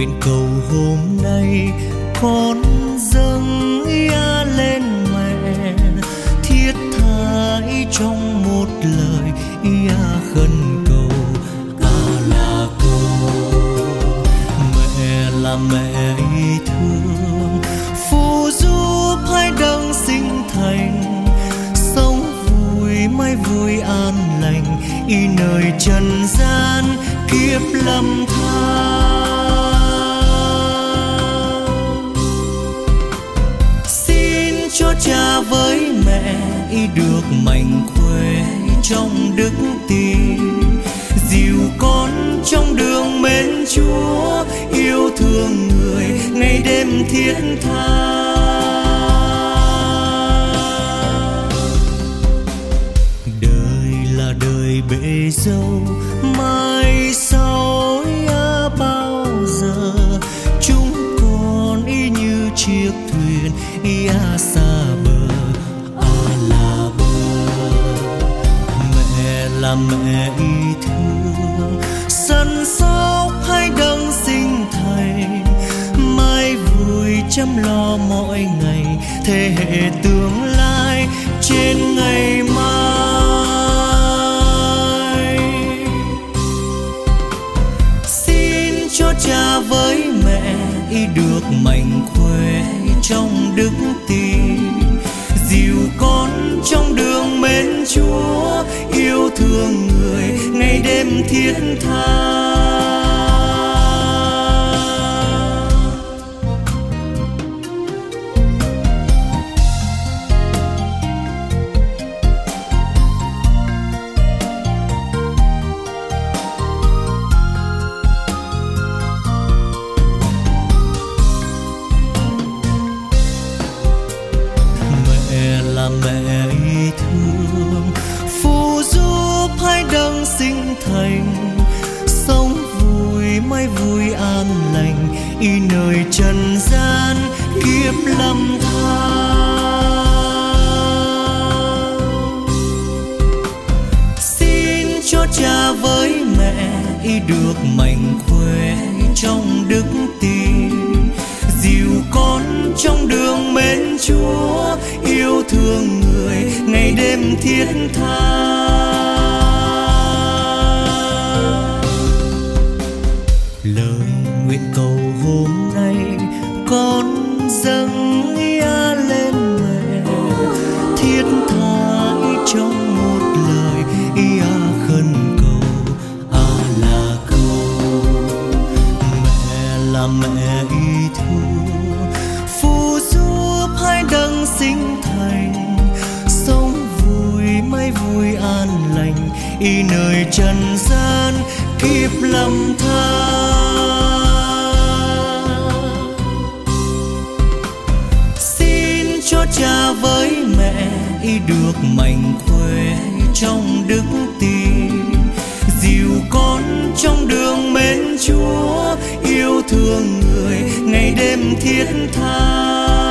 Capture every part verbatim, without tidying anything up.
nguyện cầu hôm nay con dâng ia lên mẹ, thiết tha trong một lời ia khẩn cầu. À là cầu mẹ là mẹ yêu thương, phù giúp hai đấng sinh thành, sống vui mãi vui an lành y nơi trần gian kiếp lầm than. Xin cho cha với mẹ y được mạnh khỏe trong đức tin, dìu con trong đường mến Chúa, yêu thương người ngày đêm thiết tha. Đời là đời bể dâu, mai sau ia bao giờ chúng con y như chiếc thuyền ia xa bờ. À là bờ mẹ là mẹ yêu thương, săn sóc hai đấng sinh thành, mai vui chăm lo mỗi ngày thế hệ tương lai trên ngày mai. Xin cho cha với mẹ y được mạnh khỏe trong đức tin, dìu con trong đường mến Chúa, yêu thương người ngày đêm thiết tha. Là mẹ yêu thương, phù giúp hai đấng sinh thành, sống vui mãi vui an lành y nơi trần gian kiếp lầm than. Xin cho cha với mẹ y được mạnh khỏe trong đức tin, dìu con trong đường mến Chúa, yêu thương người ngày đêm thiết tha. Lời nguyện cầu hôm nay con dâng ia lên mẹ, thiết tha trong một lời ia khẩn cầu. À là cầu mẹ là mẹ yêu thương, phù giúp hai đấng sinh thành, sống vui mãi vui an lành y nơi trần gian kiếp lầm than. Xin cho cha với mẹ y được mạnh khỏe trong đức tin, dìu con trong đường mến Chúa, yêu thương người ngày đêm thiết tha.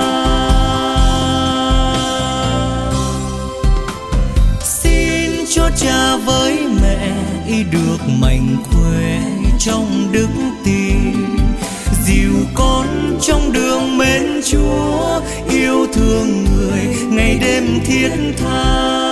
Xin cho cha với mẹ y được mạnh khỏe trong đức tin, dìu con trong đường mến Chúa, yêu thương người ngày đêm thiết tha.